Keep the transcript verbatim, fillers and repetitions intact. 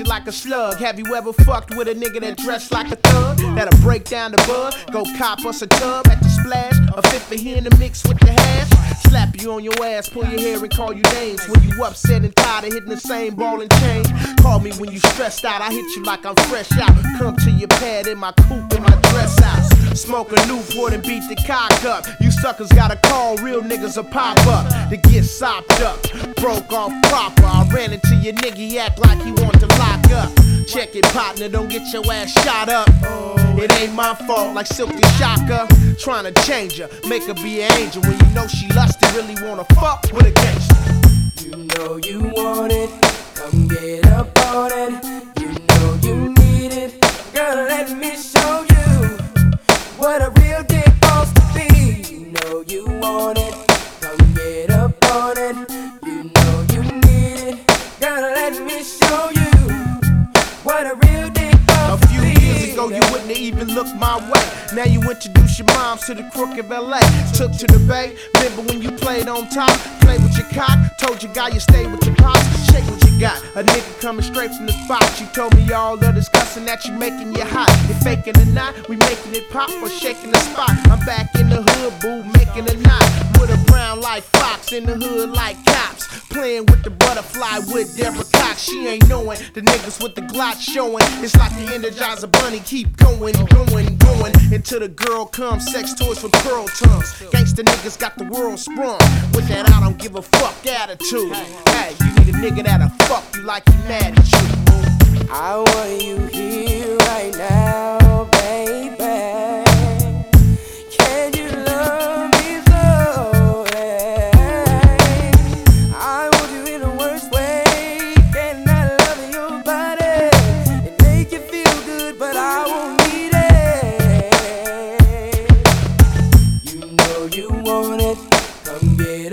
you like a slug. Have you ever fucked with a nigga that dressed like a thug? That'll break down the bud, go cop us a tub at the splash, a fit for here in the mix with the hash. Slap you on your ass, pull your hair and call you names. When you upset and tired of hitting the same ball and chain. Call me when you stressed out, I hit you like I'm fresh out. Come to your pad in my coupe in my dress house. Smoke a Newport and beat the cock up. You suckers gotta call, real niggas will pop up to get sopped up. Broke off proper, I ran into your nigga, he act like he want to lock up. Check it, partner, don't get your ass shot up. It ain't my fault, like Silky Shaka. Tryna change her, make her be an angel. When you know she lusty, really wanna fuck with a gangster. You know you want it, come get up on it. You know you need it, girl, let me show you what a real dick supposed to be. You know you want it, come get up on it. You know you need it, girl, let me show you what a real dick supposed A few to be. years ago, you wouldn't have even looked my way. Now you introduce your moms to the crook of L A. Took to the bay, remember when you played on top? Played with your cock, told your guy you stayed with your pops. Shake what you got, a nigga coming straight from the spot. You told me all the discussing that you making you hot. You faking or not, we making it pop or shaking the spot. I'm back in the hood, boo, making a knot. With a brown like Fox, in the hood like cops. Playing with the butterfly with Deborah Cox. She ain't knowing the niggas with the Glock showing. It's like the Energizer Bunny, keep going, going, going. Until the girl comes, sex toys with pearl tongues. Gangsta niggas got the world sprung with that I don't give a fuck attitude. Hey, you need a nigga that'll fuck you like he mad at you. I want you here right now, baby. Can you love me so? I want you in the worst way. Can I love your body and make you feel good, but I won't need it. You know you want it, come get